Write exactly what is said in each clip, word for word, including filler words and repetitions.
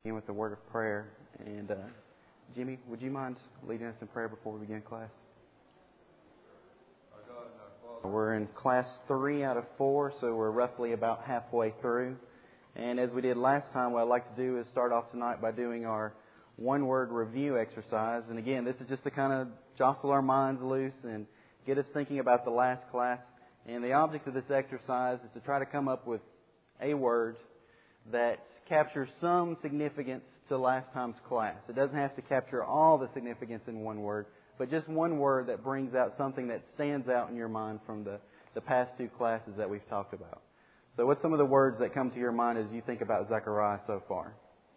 begin with the word of prayer. And uh, Jimmy, would you mind leading us in prayer before we begin class? We're in class three out of four, so we're roughly about halfway through. And as we did last time, what I'd like to do is start off tonight by doing our one-word review exercise. And again, this is just to kind of jostle our minds loose and get us thinking about the last class. And the object of this exercise is to try to come up with a word that captures some significance to last time's class. It doesn't have to capture all the significance in one word, but just one word that brings out something that stands out in your mind from the, the past two classes that we've talked about. So what's some of the words that come to your mind as you think about Zechariah so far?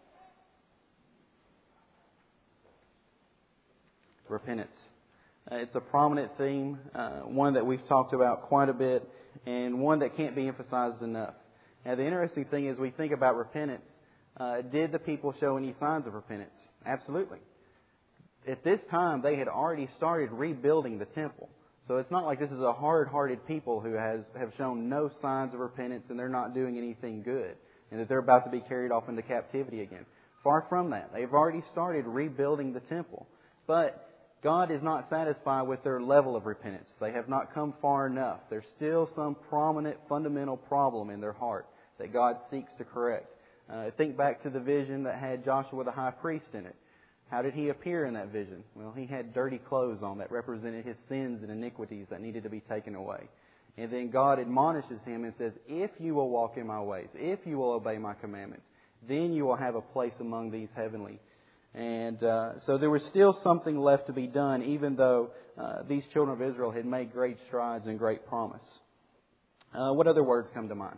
Repentance. Uh, it's a prominent theme, uh, one that we've talked about quite a bit, and one that can't be emphasized enough. Now, the interesting thing is we think about repentance. Uh, did the people show any signs of repentance? Absolutely. At this time, they had already started rebuilding the temple. So it's not like this is a hard-hearted people who has have shown no signs of repentance and they're not doing anything good and that they're about to be carried off into captivity again. Far from that. They've already started rebuilding the temple. But God is not satisfied with their level of repentance. They have not come far enough. There's still some prominent, fundamental problem in their heart that God seeks to correct. Uh, think back to the vision that had Joshua the high priest in it. How did he appear in that vision? Well, he had dirty clothes on that represented his sins and iniquities that needed to be taken away. And then God admonishes him and says, if you will walk in my ways, if you will obey my commandments, then you will have a place among these heavenly. And uh, so there was still something left to be done, even though uh, these children of Israel had made great strides and great promise. Uh, what other words come to mind?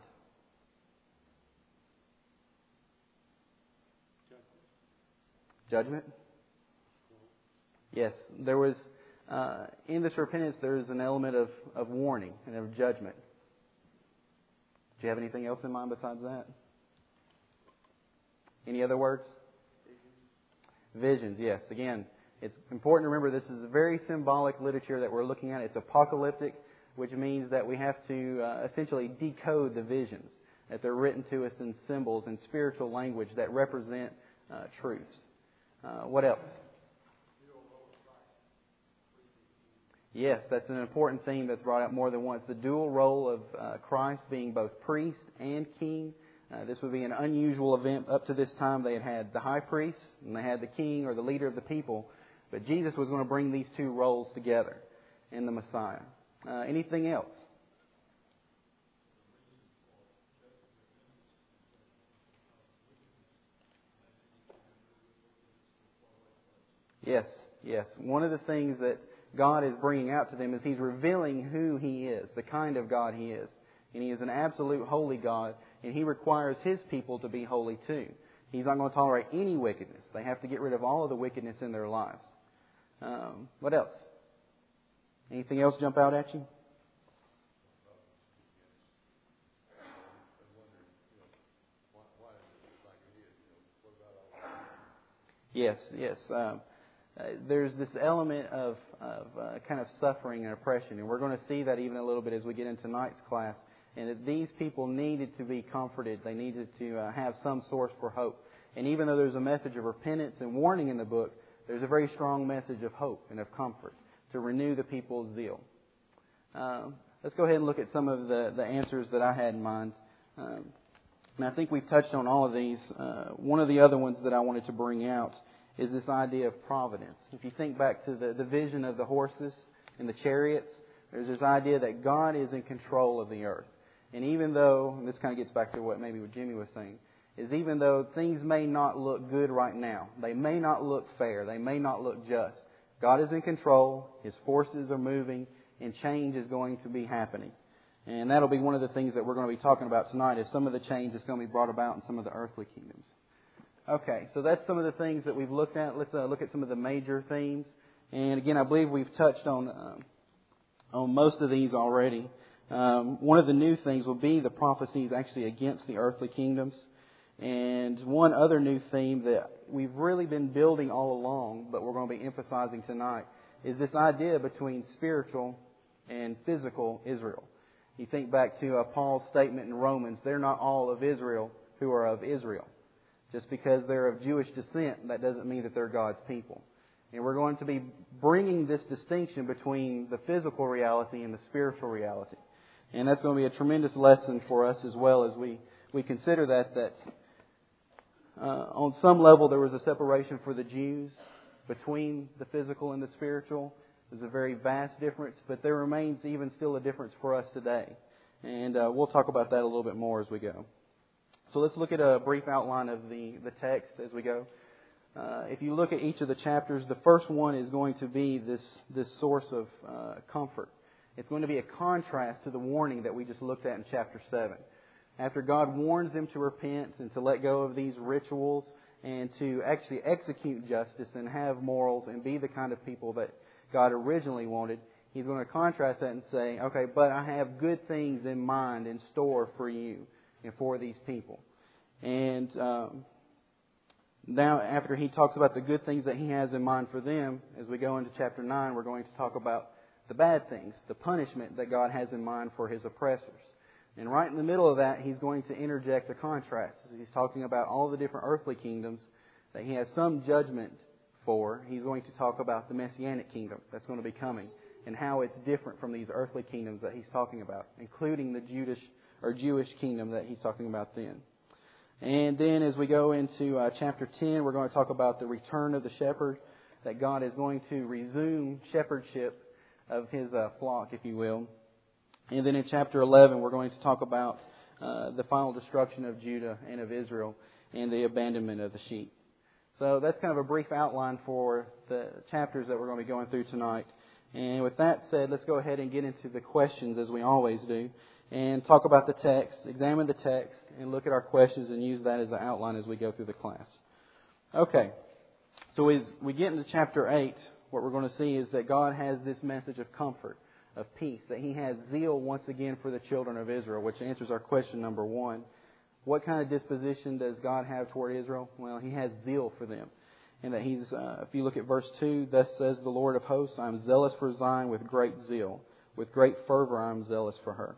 Judgment? Yes, there was, uh, in this repentance, there is an element of, of warning and of judgment. Do you have anything else in mind besides that? Any other words? Visions, yes. Again, it's important to remember this is a very symbolic literature that we're looking at. It's apocalyptic, which means that we have to uh, essentially decode the visions, that they're written to us in symbols and spiritual language that represent uh, truths. Uh, what else? Yes, that's an important theme that's brought up more than once. The dual role of uh, Christ being both priest and king. Uh, this would be an unusual event. Up to this time, they had had the high priest and they had the king or the leader of the people. But Jesus was going to bring these two roles together in the Messiah. Uh, anything else? Yes, yes. One of the things that God is bringing out to them is He's revealing who He is, the kind of God He is. And He is an absolute holy God, and He requires His people to be holy too. He's not going to tolerate any wickedness. They have to get rid of all of the wickedness in their lives. Um, what else? Anything else jump out at you? Yes, yes. Um, Uh, there's this element of, of uh, kind of suffering and oppression. And we're going to see that even a little bit as we get into tonight's class. And that these people needed to be comforted. They needed to uh, have some source for hope. And even though there's a message of repentance and warning in the book, there's a very strong message of hope and of comfort to renew the people's zeal. Um, let's go ahead and look at some of the, the answers that I had in mind. Um, and I think we've touched on all of these. Uh, one of the other ones that I wanted to bring out is this idea of providence. If you think back to the, the vision of the horses and the chariots, there's this idea that God is in control of the earth. And even though, and this kind of gets back to what maybe what Jimmy was saying, is even though things may not look good right now, they may not look fair, they may not look just, God is in control, His forces are moving, and change is going to be happening. And that'll be one of the things that we're going to be talking about tonight, is some of the change that's going to be brought about in some of the earthly kingdoms. Okay, so that's some of the things that we've looked at. Let's uh, look at some of the major themes. And again, I believe we've touched on um, on most of these already. Um, one of the new things will be the prophecies actually against the earthly kingdoms. And one other new theme that we've really been building all along, but we're going to be emphasizing tonight, is this idea between spiritual and physical Israel. You think back to uh, Paul's statement in Romans, they're not all of Israel who are of Israel. Just because they're of Jewish descent, that doesn't mean that they're God's people. And we're going to be bringing this distinction between the physical reality and the spiritual reality. And that's going to be a tremendous lesson for us as well as we, we consider that, that uh, on some level there was a separation for the Jews between the physical and the spiritual. There's a very vast difference, but there remains even still a difference for us today. And uh, we'll talk about that a little bit more as we go. So let's look at a brief outline of the, the text as we go. Uh, if you look at each of the chapters, the first one is going to be this, this source of uh, comfort. It's going to be a contrast to the warning that we just looked at in chapter seven. After God warns them to repent and to let go of these rituals and to actually execute justice and have morals and be the kind of people that God originally wanted, He's going to contrast that and say, okay, but I have good things in mind, in store for you and for these people. And um, now after He talks about the good things that He has in mind for them, as we go into chapter nine, we're going to talk about the bad things, the punishment that God has in mind for His oppressors. And right in the middle of that, He's going to interject a contrast. He's talking about all the different earthly kingdoms that He has some judgment for. He's going to talk about the Messianic kingdom that's going to be coming and how it's different from these earthly kingdoms that He's talking about, including the Jewish or Jewish kingdom that He's talking about then. And then as we go into uh, chapter ten, we're going to talk about the return of the shepherd, that God is going to resume shepherdship of His uh, flock, if you will. And then in chapter eleven, we're going to talk about uh, the final destruction of Judah and of Israel and the abandonment of the sheep. So that's kind of a brief outline for the chapters that we're going to be going through tonight. And with that said, let's go ahead and get into the questions as we always do and talk about the text, examine the text, and look at our questions and use that as an outline as we go through the class. Okay, so as we get into chapter eight, what we're going to see is that God has this message of comfort, of peace, that He has zeal once again for the children of Israel, which answers our question number one. What kind of disposition does God have toward Israel? Well, He has zeal for them. And that He's, uh, if you look at verse two, thus says the Lord of hosts, I am zealous for Zion with great zeal. With great fervor I am zealous for her.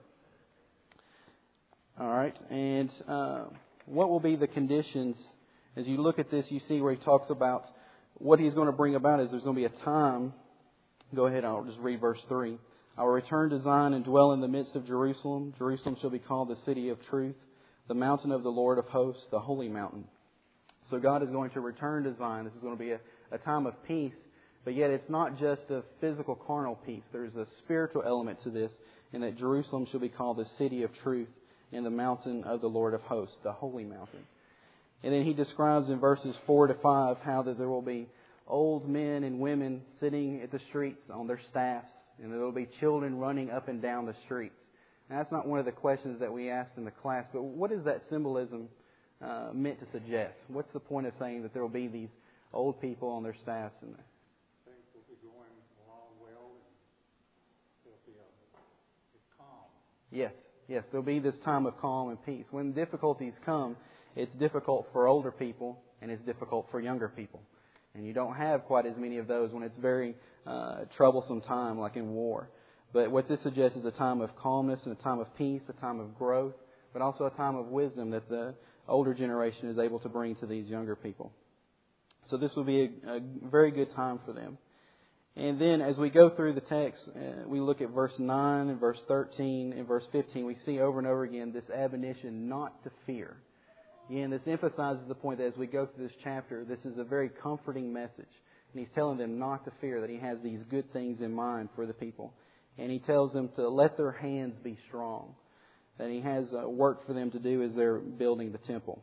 All right, and uh, what will be the conditions? As you look at this, you see where He talks about what He's going to bring about is there's going to be a time. Go ahead, I'll just read verse three. I will return to Zion and dwell in the midst of Jerusalem. Jerusalem shall be called the city of truth, the mountain of the Lord of hosts, the holy mountain. So God is going to return to Zion. This is going to be a, a time of peace, but yet it's not just a physical, carnal peace. There's a spiritual element to this, in that Jerusalem shall be called the city of truth and the mountain of the Lord of hosts, the holy mountain. And then He describes in verses four to five how that there will be old men and women sitting at the streets on their staffs, and there will be children running up and down the streets. Now, that's not one of the questions that we asked in the class, but what is that symbolism uh, meant to suggest? What's the point of saying that there will be these old people on their staffs? And things will be going along well, and there'll be a, a calm. Yes, yes, there'll be this time of calm and peace. When difficulties come, it's difficult for older people and it's difficult for younger people. And you don't have quite as many of those when it's very uh, troublesome time, like in war. But what this suggests is a time of calmness and a time of peace, a time of growth, but also a time of wisdom that the older generation is able to bring to these younger people. So this will be a, a very good time for them. And then as we go through the text, uh, we look at verse nine and verse thirteen and verse fifteen. We see over and over again this admonition not to fear. Again, this emphasizes the point that as we go through this chapter, this is a very comforting message. And He's telling them not to fear, that He has these good things in mind for the people. And He tells them to let their hands be strong, that He has uh, work for them to do as they're building the temple.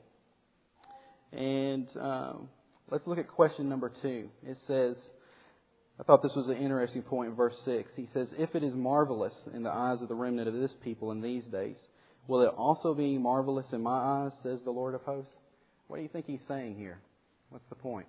And um, let's look at question number two. It says, I thought this was an interesting point in verse six. He says, if it is marvelous in the eyes of the remnant of this people in these days, will it also be marvelous in my eyes, says the Lord of hosts? What do you think He's saying here? What's the point?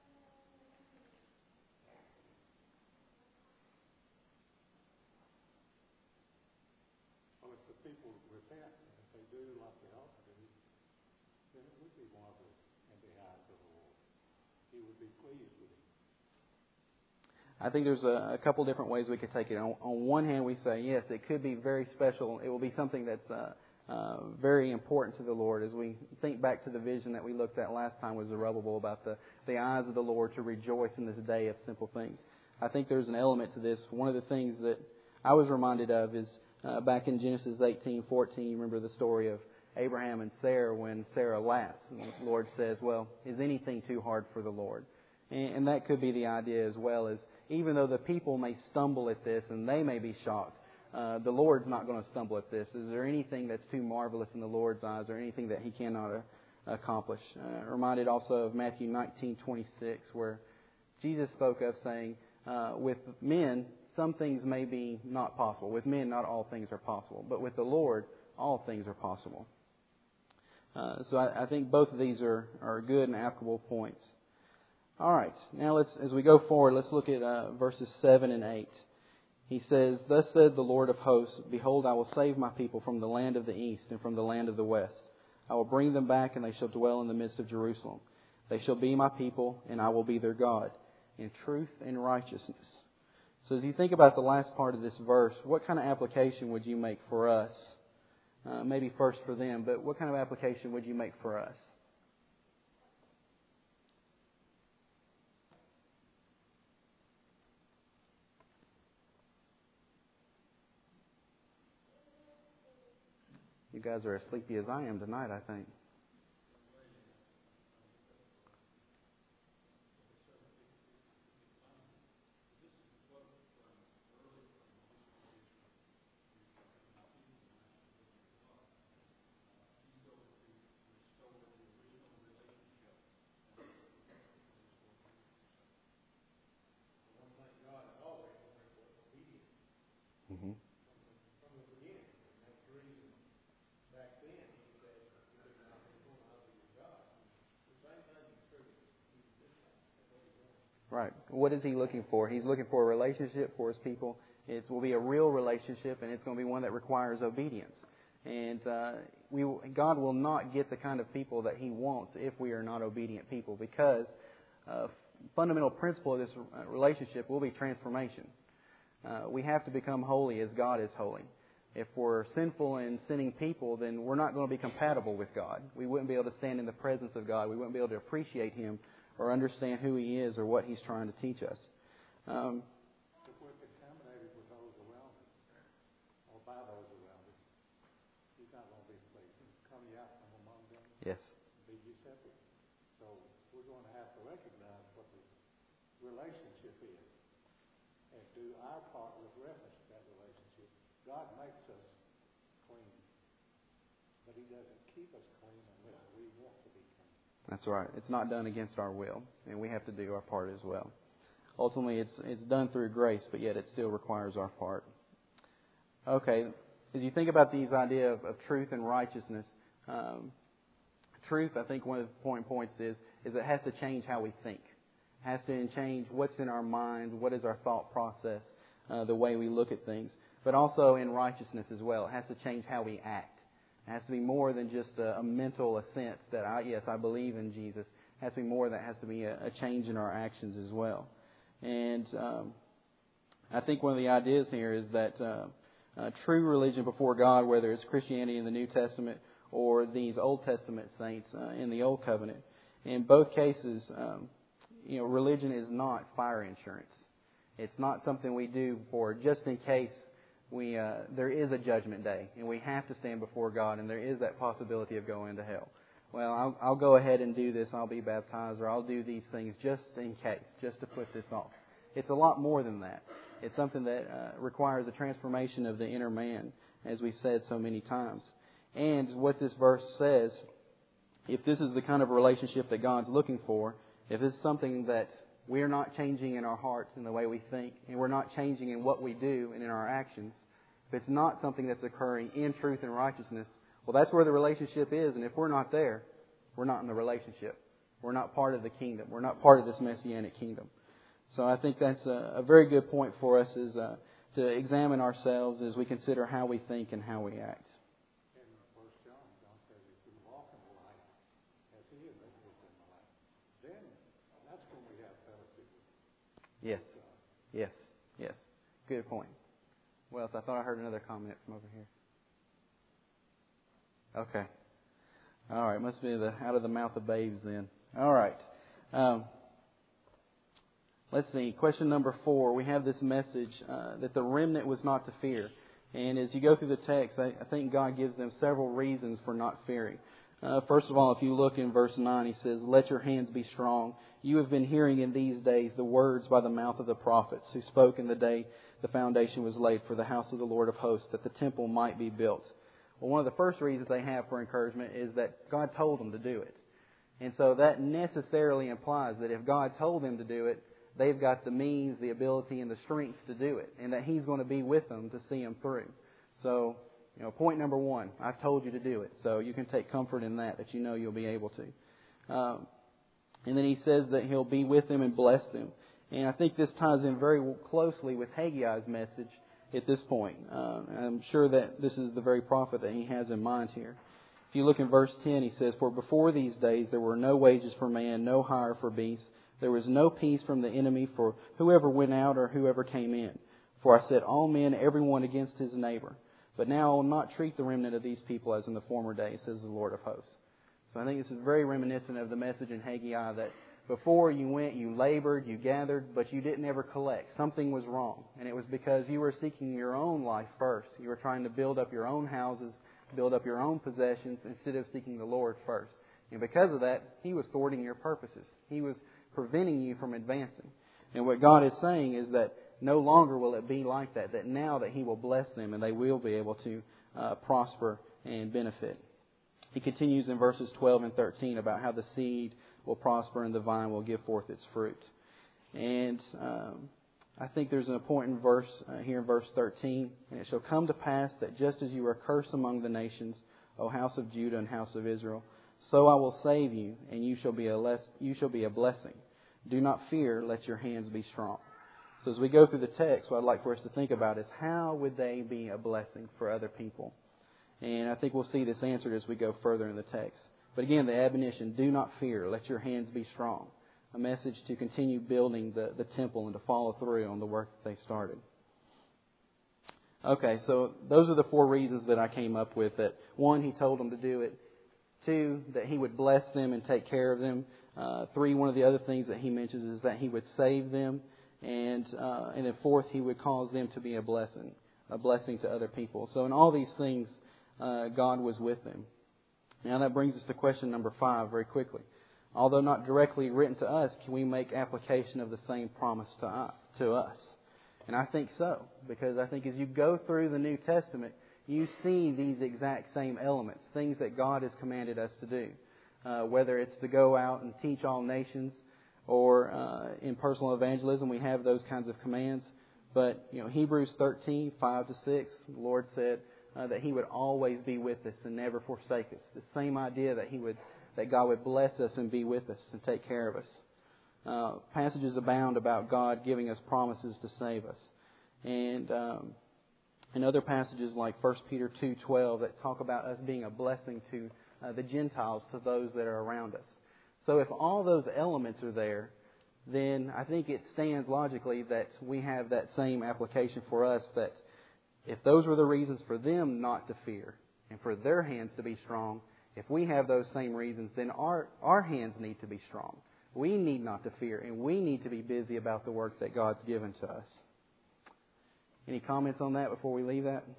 Well, if the people repent, if they do like they ought to do, then it would be marvelous in the eyes of the Lord. He would be pleased with it. I think there's a, a couple different ways we could take it. On, on one hand, we say, yes, it could be very special. It will be something that's uh, uh, very important to the Lord. As we think back to the vision that we looked at last time with Zerubbabel about the, the eyes of the Lord to rejoice in this day of simple things. I think there's an element to this. One of the things that I was reminded of is uh, back in Genesis eighteen fourteen, you remember the story of Abraham and Sarah when Sarah laughs. And the Lord says, well, is anything too hard for the Lord? And, and that could be the idea as well, as even though the people may stumble at this and they may be shocked, uh, the Lord's not going to stumble at this. Is there anything that's too marvelous in the Lord's eyes, or anything that He cannot uh, accomplish? Uh, reminded also of Matthew nineteen twenty-six, where Jesus spoke of saying, uh, with men, some things may be not possible. With men, not all things are possible. But with the Lord, all things are possible. Uh, so I, I think both of these are, are good and applicable points. All right, now let's, as we go forward, let's look at uh, verses seven and eight. He says, "Thus said the Lord of hosts, Behold, I will save my people from the land of the east and from the land of the west. I will bring them back, and they shall dwell in the midst of Jerusalem. They shall be my people, and I will be their God, in truth and righteousness." So as you think about the last part of this verse, what kind of application would you make for us? Uh, maybe first for them, but what kind of application would you make for us? You guys are as sleepy as I am tonight, I think. Mm-hmm. Right. What is He looking for? He's looking for a relationship for His people. It will be a real relationship, and it's going to be one that requires obedience. And uh, we, God will not get the kind of people that He wants if we are not obedient people, because a fundamental principle of this relationship will be transformation. Uh, we have to become holy as God is holy. If we're sinful and sinning people, then we're not going to be compatible with God. We wouldn't be able to stand in the presence of God. We wouldn't be able to appreciate Him or understand who He is or what He's trying to teach us. Um, if we're contaminated with those around us, or by those around us, He's not going to be pleased. He's coming out from among them. Yes. Be ye separate. So we're going to have to recognize what the relationship is and do our part with reference to that relationship. God makes us clean, but He doesn't keep us clean unless we want to be clean. That's right. It's not done against our will, and we have to do our part as well. Ultimately, it's it's done through grace, but yet it still requires our part. Okay, as you think about these idea of, of truth and righteousness, um, truth, I think one of the point points is is it has to change how we think. It has to change what's in our mind, what is our thought process, uh, the way we look at things. But also in righteousness as well, it has to change how we act. It has to be more than just a, a mental assent that, I, yes, I believe in Jesus. It has to be more that has to be a, a change in our actions as well. And um, I think one of the ideas here is that uh, uh, true religion before God, whether it's Christianity in the New Testament or these Old Testament saints uh, in the Old Covenant, in both cases, um, you know, religion is not fire insurance. It's not something we do for just in case we uh, there is a judgment day and we have to stand before God and there is that possibility of going to hell. Well, I'll, I'll go ahead and do this. I'll be baptized, or I'll do these things just in case, just to put this off. It's a lot more than that. It's something that uh, requires a transformation of the inner man, as we've said so many times. And what this verse says, if this is the kind of relationship that God's looking for, if it's something that we're not changing in our hearts and the way we think, and we're not changing in what we do and in our actions, if it's not something that's occurring in truth and righteousness, well, that's where the relationship is. And if we're not there, we're not in the relationship. We're not part of the kingdom. We're not part of this Messianic kingdom. So I think that's a, a very good point for us, is uh, to examine ourselves as we consider how we think and how we act. In First John, John says, if we walk in the light, as He is in the light, then that's when we have fellowship with Yes, God. yes, yes. Good point. Well, so I thought I heard another comment from over here. Okay. All right. Must be the out of the mouth of babes then. All right. Um, let's see. Question number four. We have this message uh, that the remnant was not to fear. And as you go through the text, I, I think God gives them several reasons for not fearing. Uh, first of all, if you look in verse nine, He says, "Let your hands be strong. You have been hearing in these days the words by the mouth of the prophets who spoke in the day the foundation was laid for the house of the Lord of hosts, that the temple might be built." Well, one of the first reasons they have for encouragement is that God told them to do it. And so that necessarily implies that if God told them to do it, they've got the means, the ability, and the strength to do it, and that He's going to be with them to see them through. So, you know, point number one, I've told you to do it. So you can take comfort in that, that you know you'll be able to. Um, and then He says that He'll be with them and bless them. And I think this ties in very closely with Haggai's message at this point. Uh, I'm sure that this is the very prophet that he has in mind here. If you look in verse ten, he says, "For before these days there were no wages for man, no hire for beast. There was no peace from the enemy for whoever went out or whoever came in. For I set all men, every one against his neighbor. But now I will not treat the remnant of these people as in the former days, says the Lord of hosts." So I think this is very reminiscent of the message in Haggai that before you went, you labored, you gathered, but you didn't ever collect. Something was wrong. And it was because you were seeking your own life first. You were trying to build up your own houses, build up your own possessions, instead of seeking the Lord first. And because of that, He was thwarting your purposes. He was preventing you from advancing. And what God is saying is that no longer will it be like that. That now that He will bless them and they will be able to uh, prosper and benefit. He continues in verses twelve and thirteen about how the seed will prosper and the vine will give forth its fruit. And um, I think there's an important verse uh, here in verse thirteen. "And it shall come to pass that just as you are cursed among the nations, O house of Judah and house of Israel, so I will save you, and you shall be a less, you shall be a blessing. Do not fear, let your hands be strong." So as we go through the text, what I'd like for us to think about is how would they be a blessing for other people? And I think we'll see this answered as we go further in the text. But again, the admonition, do not fear, let your hands be strong. A message to continue building the, the temple and to follow through on the work that they started. Okay, so those are the four reasons that I came up with. That one, He told them to do it. Two, that He would bless them and take care of them. Uh, three, one of the other things that He mentions is that He would save them. And uh, and then fourth, He would cause them to be a blessing, a blessing to other people. So in all these things, uh, God was with them. Now that brings us to question number five very quickly. Although not directly written to us, can we make application of the same promise to us? To us? And I think so, because I think as you go through the New Testament, you see these exact same elements, things that God has commanded us to do. Uh, whether it's to go out and teach all nations, or uh, in personal evangelism, we have those kinds of commands. But you know, Hebrews thirteen, five to six, the Lord said uh, that He would always be with us and never forsake us. The same idea that He would, that God would bless us and be with us and take care of us. Uh, passages abound about God giving us promises to save us, and um, and other passages like First Peter two twelve that talk about us being a blessing to uh, the Gentiles, to those that are around us. So if all those elements are there, then I think it stands logically that we have that same application for us, that if those were the reasons for them not to fear and for their hands to be strong, if we have those same reasons, then our, our hands need to be strong. We need not to fear, and we need to be busy about the work that God's given to us. Any comments on that before we leave that?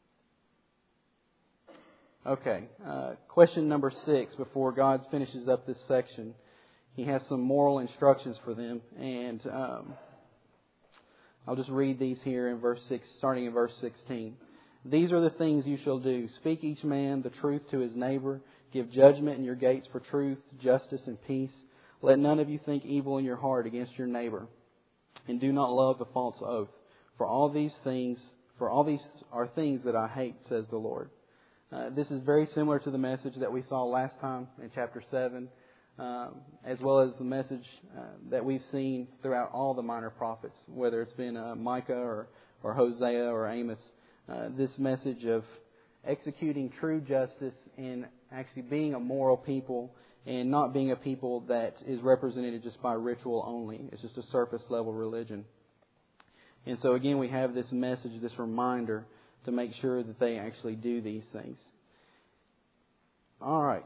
Okay, uh, question number six, before God finishes up this section. He has some moral instructions for them, and um, I'll just read these here in verse six, starting in verse sixteen. "These are the things you shall do. Speak each man the truth to his neighbor. Give judgment in your gates for truth, justice, and peace. Let none of you think evil in your heart against your neighbor, and do not love a false oath. For all these things, for all these are things that I hate, says the Lord." Uh, this is very similar to the message that we saw last time in chapter seven, um, as well as the message uh, that we've seen throughout all the minor prophets, whether it's been uh, Micah or, or Hosea or Amos. Uh, this message of executing true justice and actually being a moral people, and not being a people that is represented just by ritual only. It's just a surface level religion. And so again, we have this message, this reminder to make sure that they actually do these things. All right.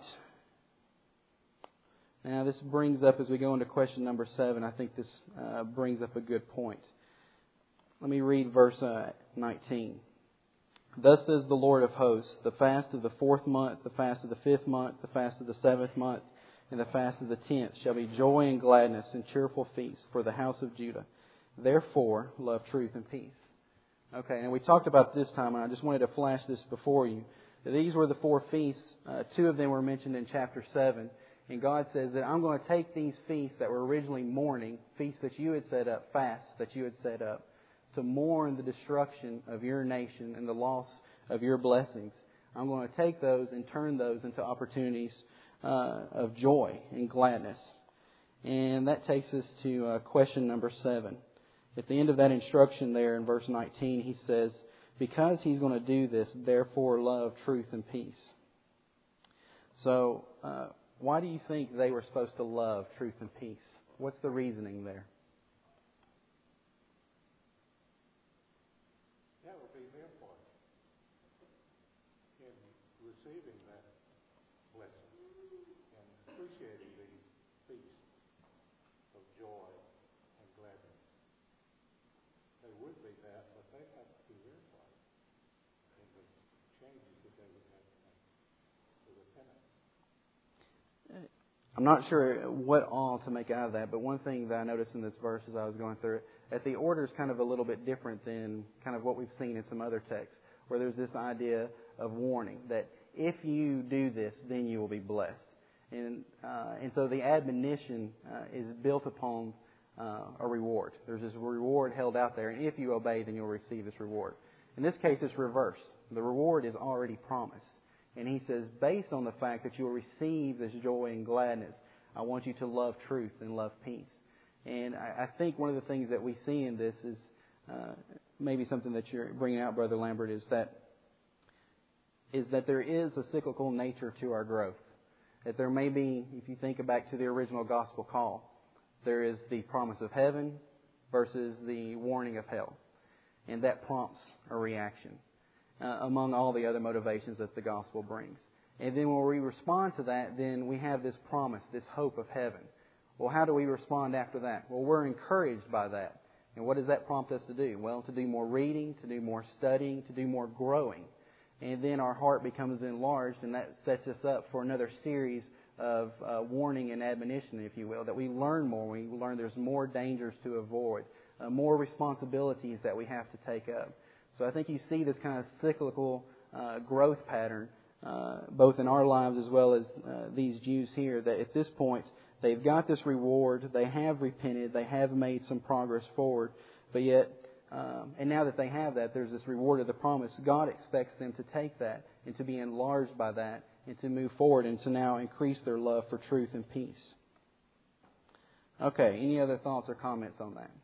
Now, this brings up, as we go into question number seven, I think this uh, brings up a good point. Let me read verse uh, nineteen. Thus says the Lord of hosts, the fast of the fourth month, the fast of the fifth month, the fast of the seventh month, and the fast of the tenth shall be joy and gladness and cheerful feast for the house of Judah. Therefore, love truth and peace. Okay, and we talked about this time, and I just wanted to flash this before you. These were the four feasts. Uh, two of them were mentioned in chapter seven. And God says that I'm going to take these feasts that were originally mourning, feasts that you had set up, fasts that you had set up, to mourn the destruction of your nation and the loss of your blessings. I'm going to take those and turn those into opportunities uh, of joy and gladness. And that takes us to uh, question number seven. At the end of that instruction there in verse nineteen, he says, because He's going to do this, therefore love truth and peace. So, uh, why do you think they were supposed to love truth and peace? What's the reasoning there? That would be their part in receiving that blessing and appreciating the peace of joy and gladness. They would be that, but they have to do their part in the changes that they would have to make to repentance. I'm not sure what all to make out of that, but one thing that I noticed in this verse as I was going through it, that the order is kind of a little bit different than kind of what we've seen in some other texts, where there's this idea of warning, that if you do this, then you will be blessed. And uh, and so the admonition uh, is built upon uh, a reward. There's this reward held out there, and if you obey, then you'll receive this reward. In this case, it's reversed. The reward is already promised. And He says, based on the fact that you will receive this joy and gladness, I want you to love truth and love peace. And I, I think one of the things that we see in this is uh, maybe something that you're bringing out, Brother Lambert, is that is that there is a cyclical nature to our growth. That there may be, if you think back to the original gospel call, there is the promise of heaven versus the warning of hell. And that prompts a reaction. Uh, among all the other motivations that the gospel brings. And then when we respond to that, then we have this promise, this hope of heaven. Well, how do we respond after that? Well, we're encouraged by that. And what does that prompt us to do? Well, to do more reading, to do more studying, to do more growing. And then our heart becomes enlarged, and that sets us up for another series of uh, warning and admonition, if you will, that we learn more. We learn there's more dangers to avoid, uh, more responsibilities that we have to take up. So I think you see this kind of cyclical uh, growth pattern, uh, both in our lives as well as uh, these Jews here, that at this point they've got this reward, they have repented, they have made some progress forward, but yet, um, and now that they have that, there's this reward of the promise. God expects them to take that and to be enlarged by that and to move forward and to now increase their love for truth and peace. Okay, any other thoughts or comments on that?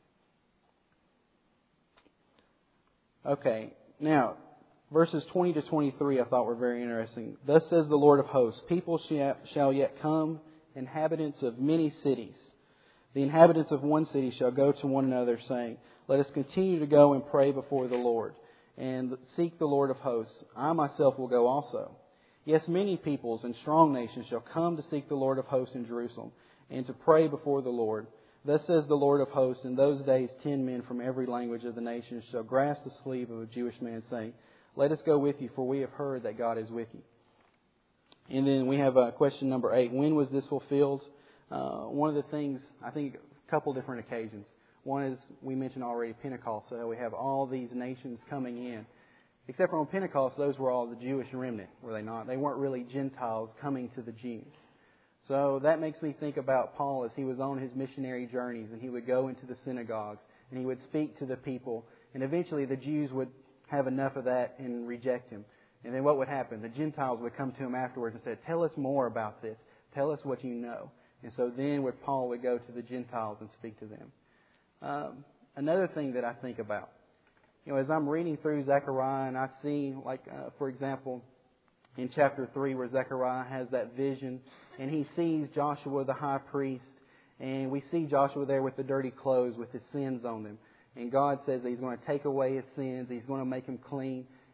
Okay, now, verses twenty to twenty-three I thought were very interesting. Thus says the Lord of hosts, people shall yet come, inhabitants of many cities. The inhabitants of one city shall go to one another, saying, let us continue to go and pray before the Lord, and seek the Lord of hosts. I myself will go also. Yes, many peoples and strong nations shall come to seek the Lord of hosts in Jerusalem, and to pray before the Lord. Thus says the Lord of hosts, in those days ten men from every language of the nations shall grasp the sleeve of a Jewish man, saying, let us go with you, for we have heard that God is with you. And then we have uh, question number eight. When was this fulfilled? Uh, one of the things, I think a couple different occasions. One is, we mentioned already, Pentecost. So we have all these nations coming in. Except for on Pentecost, those were all the Jewish remnant, were they not? They weren't really Gentiles coming to the Jews. So that makes me think about Paul as he was on his missionary journeys, and he would go into the synagogues and he would speak to the people, and eventually the Jews would have enough of that and reject him. And then what would happen? The Gentiles would come to him afterwards and say, tell us more about this. Tell us what you know. And so then would Paul would go to the Gentiles and speak to them. Um, another thing that I think about, you know, as I'm reading through Zechariah and I see, like, uh, for example, in chapter three where Zechariah has that vision and he sees Joshua the high priest, and we see Joshua there with the dirty clothes with his sins on them. And God says that He's going to take away his sins, He's going to make him clean.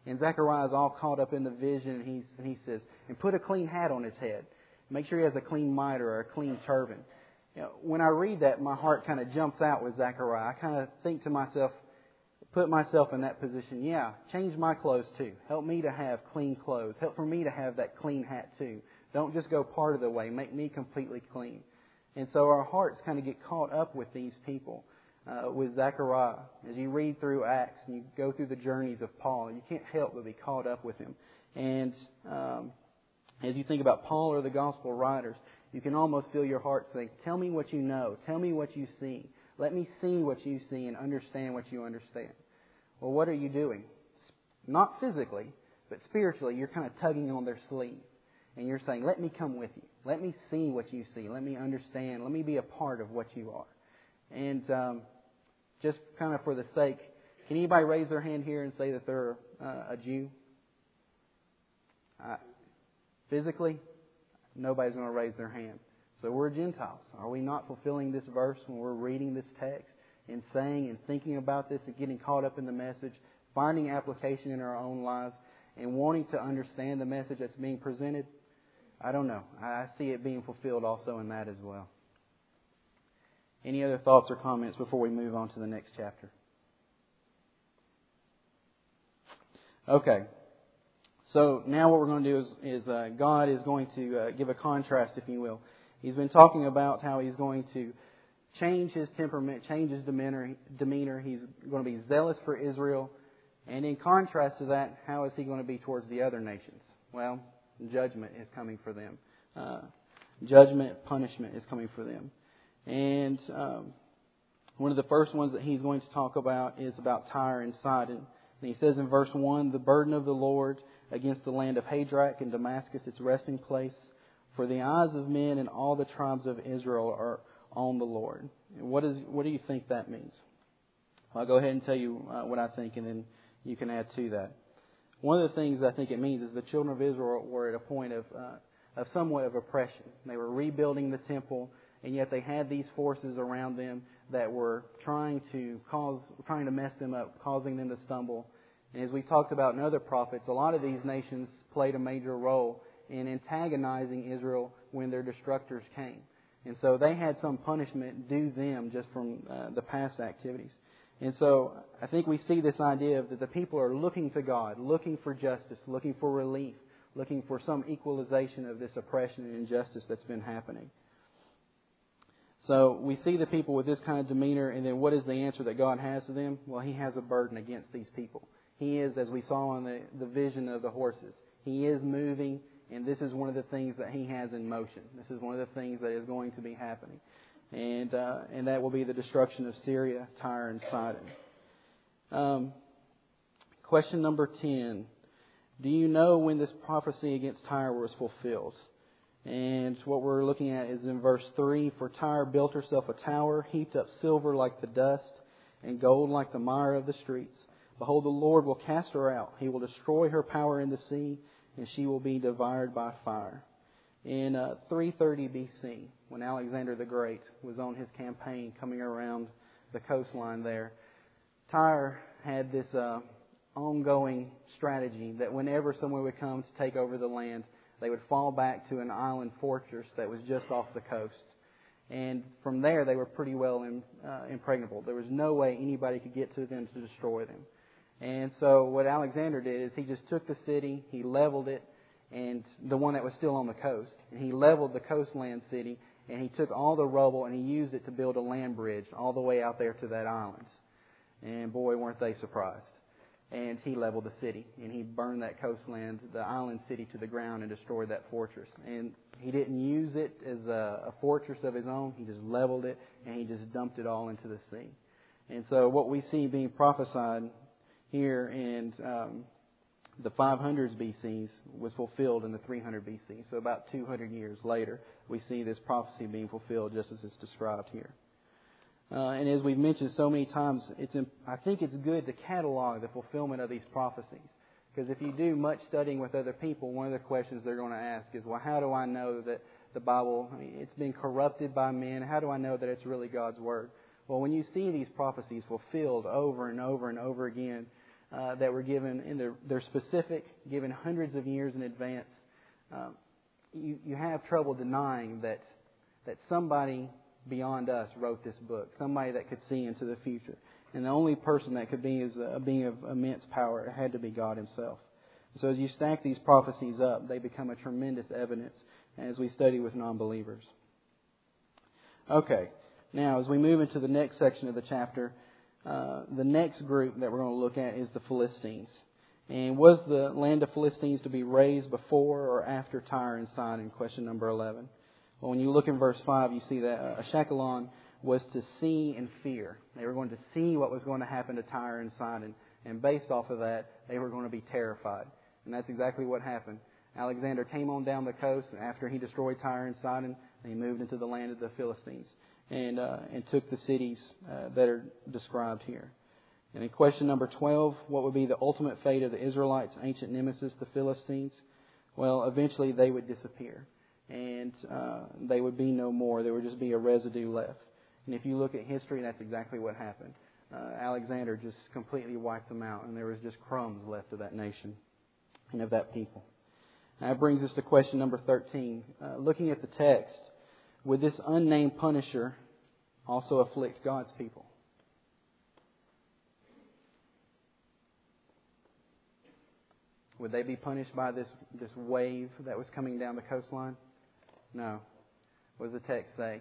And Zechariah is all caught up in the vision, and, he's, and he says, and put a clean hat on his head. Make sure he has a clean mitre or a clean turban. You know, when I read that, my heart kind of jumps out with Zechariah. I kind of think to myself, put myself in that position. Yeah, change my clothes too. Help me to have clean clothes. Help for me to have that clean hat too. Don't just go part of the way. Make me completely clean. And so our hearts kind of get caught up with these people, uh, with Zechariah. As you read through Acts and you go through the journeys of Paul, you can't help but be caught up with him. And um, as you think about Paul or the gospel writers, you can almost feel your heart saying, tell me what you know. Tell me what you see. Let me see what you see and understand what you understand. Well, what are you doing? Not physically, but spiritually, you're kind of tugging on their sleeve. And you're saying, let me come with you. Let me see what you see. Let me understand. Let me be a part of what you are. And um, just kind of for the sake, can anybody raise their hand here and say that they're uh, a Jew? Uh, physically, nobody's going to raise their hand. So we're Gentiles. Are we not fulfilling this verse when we're reading this text and saying and thinking about this and getting caught up in the message, finding application in our own lives, and wanting to understand the message that's being presented? I don't know. I see it being fulfilled also in that as well. Any other thoughts or comments before we move on to the next chapter? Okay. So now what we're going to do is, is uh, God is going to uh, give a contrast, if you will. He's been talking about how He's going to change His temperament, change His demeanor. demeanor. He's going to be zealous for Israel. And in contrast to that, how is He going to be towards the other nations? Well, judgment is coming for them. Uh, judgment, punishment is coming for them. And um, one of the first ones that He's going to talk about is about Tyre and Sidon. And He says in verse one, the burden of the Lord against the land of Hadrach and Damascus, its resting place. For the eyes of men and all the tribes of Israel are on the Lord. And what is what do you think that means? I'll go ahead and tell you uh, what I think, and then you can add to that. One of the things I think it means is the children of Israel were at a point of uh, of somewhat of oppression. They were rebuilding the temple, and yet they had these forces around them that were trying to cause, trying to mess them up, causing them to stumble. And as we talked about in other prophets, a lot of these nations played a major role in antagonizing Israel when their destructors came. And so they had some punishment due them just from uh, the past activities. And so I think we see this idea of that the people are looking to God, looking for justice, looking for relief, looking for some equalization of this oppression and injustice that's been happening. So we see the people with this kind of demeanor, and then what is the answer that God has to them? Well, He has a burden against these people. He is, as we saw in the, the vision of the horses, He is moving, and this is one of the things that He has in motion. This is one of the things that is going to be happening. And uh, and that will be the destruction of Syria, Tyre, and Sidon. Um, question number ten. Do you know when this prophecy against Tyre was fulfilled? And what we're looking at is in verse three. For Tyre built herself a tower, heaped up silver like the dust, and gold like the mire of the streets. Behold, the Lord will cast her out. He will destroy her power in the sea, and she will be devoured by fire. In uh, three thirty B C, when Alexander the Great was on his campaign coming around the coastline there, Tyre had this uh, ongoing strategy that whenever someone would come to take over the land, they would fall back to an island fortress that was just off the coast. And from there, they were pretty well in, uh, impregnable. There was no way anybody could get to them to destroy them. And so what Alexander did is he just took the city, he leveled it, and the one that was still on the coast. And he leveled the coastland city, and he took all the rubble and he used it to build a land bridge all the way out there to that island. And boy, weren't they surprised. And he leveled the city, and he burned that coastland, the island city, to the ground and destroyed that fortress. And he didn't use it as a, a fortress of his own. He just leveled it, and he just dumped it all into the sea. And so what we see being prophesied here in um, the five hundreds B C was fulfilled in the three hundred B C. So about two hundred years later, we see this prophecy being fulfilled just as it's described here. Uh, and as we've mentioned so many times, it's I think it's good to catalog the fulfillment of these prophecies. Because if you do much studying with other people, one of the questions they're going to ask is, well, how do I know that the Bible, I mean, it's been corrupted by men? How do I know that it's really God's Word? Well, when you see these prophecies fulfilled over and over and over again, uh, that were given, and they're, they're specific, given hundreds of years in advance, um, you, you have trouble denying that that somebody beyond us wrote this book, somebody that could see into the future. And the only person that could be is a being of immense power. It had to be God Himself. So as you stack these prophecies up, they become a tremendous evidence as we study with non-believers. Okay, now as we move into the next section of the chapter, uh, the next group that we're going to look at is the Philistines. And was the land of Philistines to be raised before or after Tyre and Sidon? Question number eleven. Well, when you look in verse five, you see that uh, Ashkelon was to see and fear. They were going to see what was going to happen to Tyre and Sidon. And based off of that, they were going to be terrified. And that's exactly what happened. Alexander came on down the coast after he destroyed Tyre and Sidon, and he moved into the land of the Philistines and uh, and took the cities uh, that are described here. And in question number twelve, what would be the ultimate fate of the Israelites' ancient nemesis, the Philistines? Well, eventually they would disappear, and uh, they would be no more. There would just be a residue left. And if you look at history, that's exactly what happened. Uh, Alexander just completely wiped them out, and there was just crumbs left of that nation and of that people. Now, that brings us to question number thirteen. Uh, looking at the text, would this unnamed punisher also afflict God's people? Would they be punished by this, this wave that was coming down the coastline? No. What does the text say?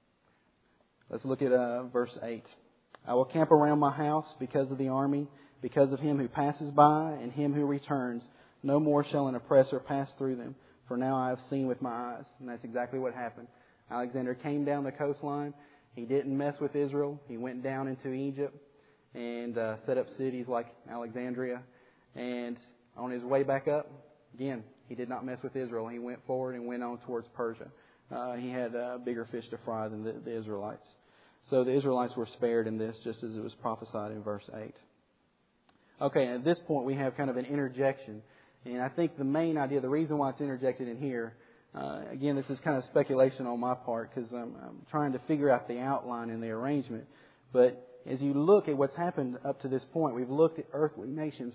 Let's look at uh, verse eight. I will camp around my house because of the army, because of him who passes by and him who returns. No more shall an oppressor pass through them, for now I have seen with my eyes. And that's exactly what happened. Alexander came down the coastline. He didn't mess with Israel. He went down into Egypt and uh, set up cities like Alexandria. And on his way back up, again, he did not mess with Israel. He went forward and went on towards Persia. Uh, he had uh, bigger fish to fry than the, the Israelites. So the Israelites were spared in this, just as it was prophesied in verse eight. Okay, at this point we have kind of an interjection. And I think the main idea, the reason why it's interjected in here, uh, again, this is kind of speculation on my part because I'm, I'm trying to figure out the outline and the arrangement. But as you look at what's happened up to this point, we've looked at earthly nations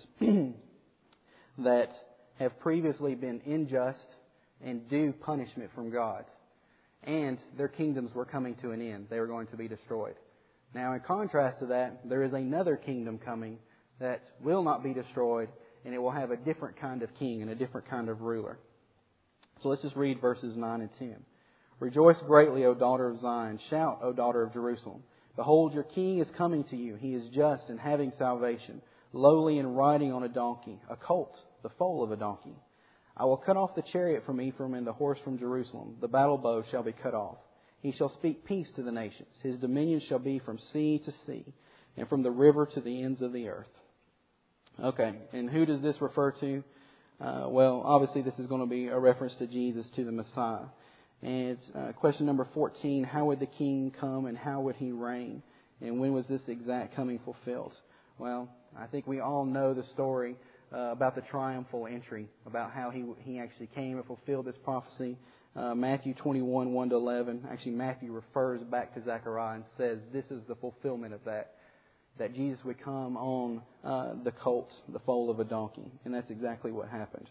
that have previously been unjust and due punishment from God. And their kingdoms were coming to an end. They were going to be destroyed. Now, in contrast to that, there is another kingdom coming that will not be destroyed, and it will have a different kind of king and a different kind of ruler. So let's just read verses nine and ten. Rejoice greatly, O daughter of Zion. Shout, O daughter of Jerusalem. Behold, your king is coming to you. He is just and having salvation, lowly and riding on a donkey, a colt, the foal of a donkey. I will cut off the chariot from Ephraim and the horse from Jerusalem. The battle bow shall be cut off. He shall speak peace to the nations. His dominion shall be from sea to sea and from the river to the ends of the earth. Okay, and who does this refer to? Uh, well, obviously this is going to be a reference to Jesus, to the Messiah. And uh, question number fourteen, how would the king come and how would he reign? And when was this exact coming fulfilled? Well, I think we all know the story uh, about the triumphal entry, about how he he actually came and fulfilled this prophecy. Uh, Matthew twenty-one, one to eleven. Actually, Matthew refers back to Zechariah and says this is the fulfillment of that. That Jesus would come on uh, the colt, the foal of a donkey. And that's exactly what happened.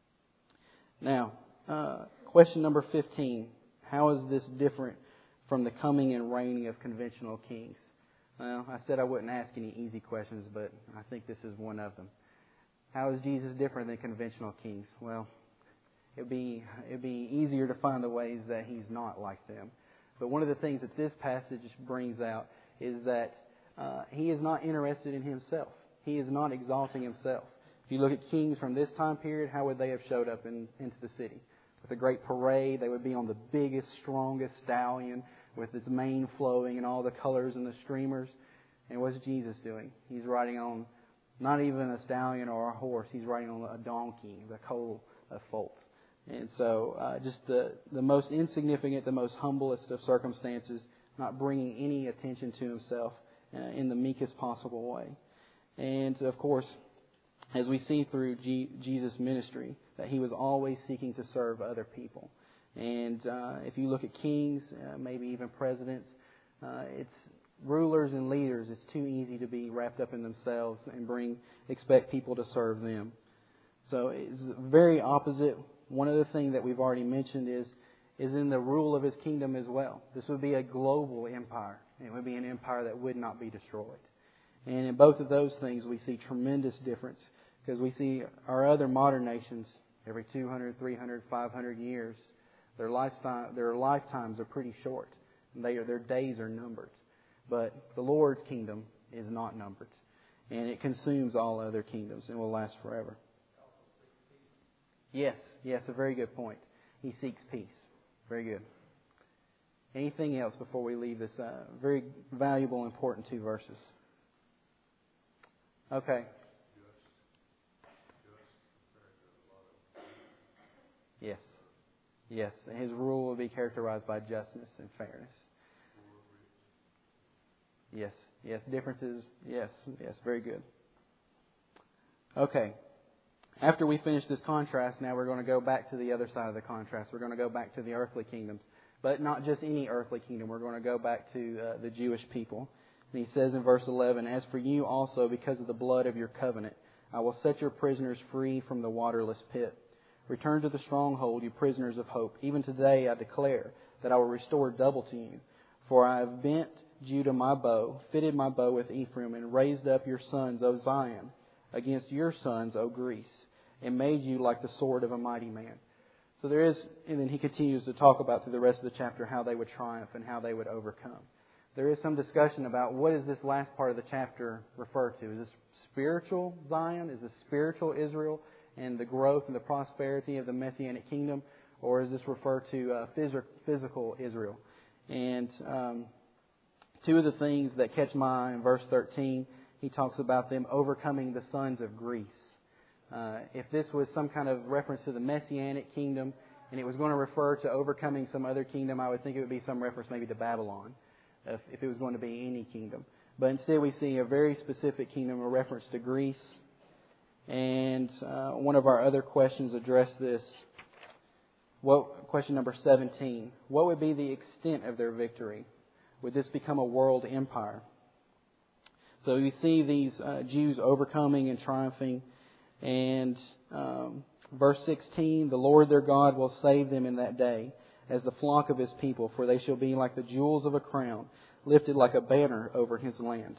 Now, uh, question number fifteen. How is this different from the coming and reigning of conventional kings? Well, I said I wouldn't ask any easy questions, but I think this is one of them. How is Jesus different than conventional kings? Well, it'd be, it'd be easier to find the ways that He's not like them. But one of the things that this passage brings out is that Uh, he is not interested in himself. He is not exalting himself. If you look at kings from this time period, how would they have showed up in, into the city? With a great parade, they would be on the biggest, strongest stallion with its mane flowing and all the colors and the streamers. And what's Jesus doing? He's riding on not even a stallion or a horse. He's riding on a donkey, the colt of foal. And so uh, just the, the most insignificant, the most humblest of circumstances, not bringing any attention to himself. Uh, in the meekest possible way. And, of course, as we see through G- Jesus' ministry, that He was always seeking to serve other people. And uh, if you look at kings, uh, maybe even presidents, uh, it's rulers and leaders, it's too easy to be wrapped up in themselves and bring expect people to serve them. So it's very opposite. One other thing that we've already mentioned is is in the rule of His kingdom as well. This would be a global empire. It would be an empire that would not be destroyed. And in both of those things, we see tremendous difference, because we see our other modern nations every two hundred, three hundred, five hundred years, their lifetime, their lifetimes are pretty short. They are, their days are numbered. But the Lord's kingdom is not numbered. And it consumes all other kingdoms and will last forever. Yes, yes, a very good point. He seeks peace. Very good. Anything else before we leave this uh, very valuable, important two verses? Okay. Yes. Yes. And His rule will be characterized by justness and fairness. Yes. Yes. Differences. Yes. Yes. Very good. Okay. After we finish this contrast, now we're going to go back to the other side of the contrast. We're going to go back to the earthly kingdoms. But not just any earthly kingdom. We're going to go back to uh, the Jewish people. And He says in verse eleven, "As for you also, because of the blood of your covenant, I will set your prisoners free from the waterless pit. Return to the stronghold, you prisoners of hope. Even today I declare that I will restore double to you. For I have bent Judah my bow, fitted my bow with Ephraim, and raised up your sons, O Zion, against your sons, O Greece, and made you like the sword of a mighty man." So there is, and then he continues to talk about through the rest of the chapter how they would triumph and how they would overcome. There is some discussion about what does this last part of the chapter refer to. Is this spiritual Zion? Is this spiritual Israel and the growth and the prosperity of the Messianic kingdom? Or does this refer to uh, phys- physical Israel? And um, two of the things that catch my eye in verse thirteen, he talks about them overcoming the sons of Greece. Uh, if this was some kind of reference to the Messianic kingdom and it was going to refer to overcoming some other kingdom, I would think it would be some reference maybe to Babylon, if, if it was going to be any kingdom. But instead we see a very specific kingdom, a reference to Greece. And uh, one of our other questions addressed this. What, question number seventeen. What would be the extent of their victory? Would this become a world empire? So we see these uh, Jews overcoming and triumphing. And um, verse sixteen, "The Lord their God will save them in that day as the flock of His people, for they shall be like the jewels of a crown, lifted like a banner over His land."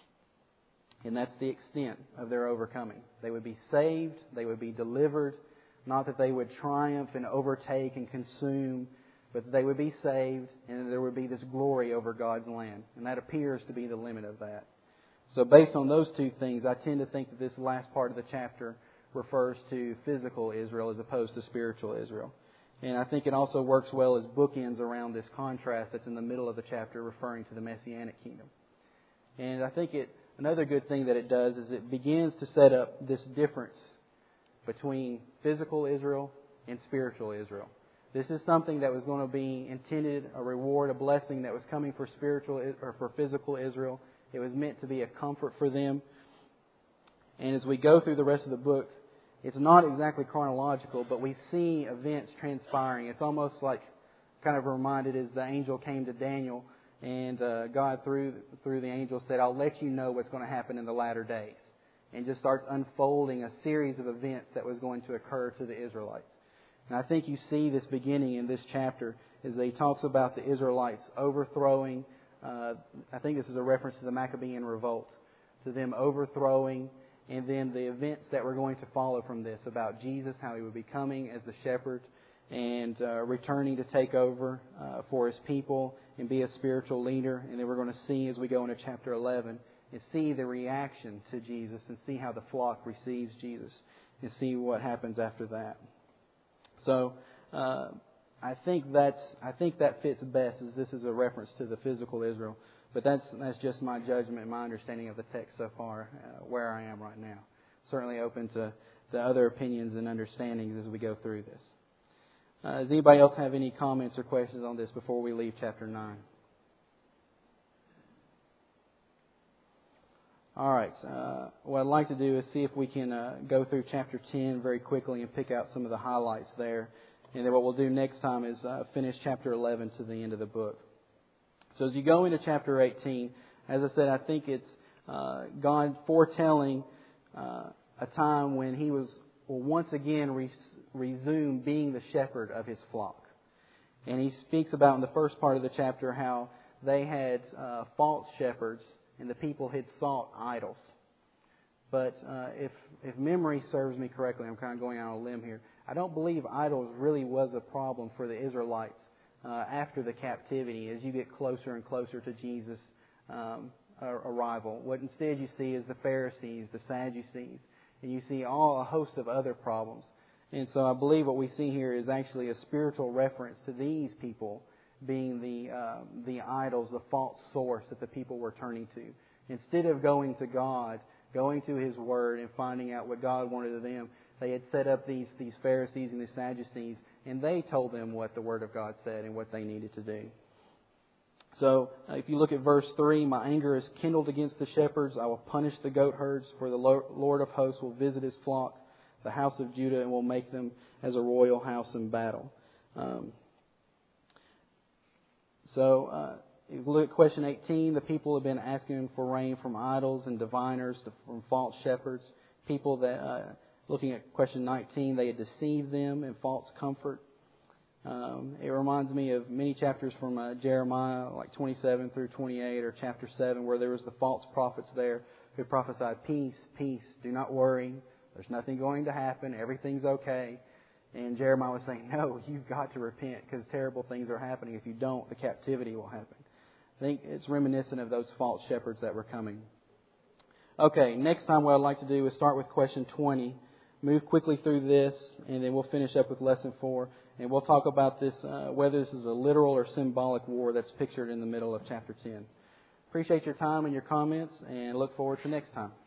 And that's the extent of their overcoming. They would be saved, they would be delivered, not that they would triumph and overtake and consume, but that they would be saved and there would be this glory over God's land. And that appears to be the limit of that. So based on those two things, I tend to think that this last part of the chapter refers to physical Israel as opposed to spiritual Israel. And I think it also works well as bookends around this contrast that's in the middle of the chapter referring to the Messianic kingdom. And I think it another good thing that it does is it begins to set up this difference between physical Israel and spiritual Israel. This is something that was going to be intended, a reward, a blessing that was coming for spiritual or for physical Israel. It was meant to be a comfort for them. And as we go through the rest of the book, it's not exactly chronological, but we see events transpiring. It's almost like, kind of reminded as the angel came to Daniel, and uh, God through through the angel said, "I'll let you know what's going to happen in the latter days." And just starts unfolding a series of events that was going to occur to the Israelites. And I think you see this beginning in this chapter as he talks about the Israelites overthrowing. Uh, I think this is a reference to the Maccabean revolt, to them overthrowing, and then the events that were going to follow from this about Jesus, how He would be coming as the shepherd and uh, returning to take over uh, for His people and be a spiritual leader. And then we're going to see as we go into chapter eleven and see the reaction to Jesus and see how the flock receives Jesus and see what happens after that. So uh, I think that's I think that fits best, as this is a reference to the physical Israel. But that's that's just my judgment and my understanding of the text so far, uh, where I am right now. Certainly open to the other opinions and understandings as we go through this. Uh, does anybody else have any comments or questions on this before we leave chapter nine? All right. Uh, what I'd like to do is see if we can uh, go through chapter ten very quickly and pick out some of the highlights there. And then what we'll do next time is uh, finish chapter eleven to the end of the book. So as you go into chapter eighteen, as I said, I think it's uh, God foretelling uh, a time when He was will once again re- resume being the shepherd of His flock. And He speaks about in the first part of the chapter how they had uh, false shepherds and the people had sought idols. But uh, if if memory serves me correctly, I'm kind of going out on a limb here, I don't believe idols really was a problem for the Israelites uh, after the captivity as you get closer and closer to Jesus' um, arrival. What instead you see is the Pharisees, the Sadducees, and you see all a host of other problems. And so I believe what we see here is actually a spiritual reference to these people being the uh, the idols, the false source that the people were turning to. Instead of going to God, going to His Word and finding out what God wanted of them, they had set up these, these Pharisees and the Sadducees, and they told them what the Word of God said and what they needed to do. So, uh, if you look at verse three, my anger is kindled against the shepherds. I will punish the goat herds, for the Lord of hosts will visit His flock, the house of Judah, and will make them as a royal house in battle. Um, so, uh, if you look at question eighteen, the people have been asking for rain from idols and diviners, to, from false shepherds. People that, uh, looking at question nineteen, they had deceived them in false comfort. Um, it reminds me of many chapters from uh, Jeremiah, like twenty-seven through twenty-eight, or chapter seven, where there was the false prophets there who prophesied, peace, peace, do not worry, there's nothing going to happen, everything's okay. And Jeremiah was saying, no, you've got to repent because terrible things are happening. If you don't, the captivity will happen. I think it's reminiscent of those false shepherds that were coming. Okay, next time what I'd like to do is start with question twenty, move quickly through this, and then we'll finish up with lesson four. And we'll talk about this, uh, whether this is a literal or symbolic war that's pictured in the middle of chapter ten. Appreciate your time and your comments, and look forward to next time.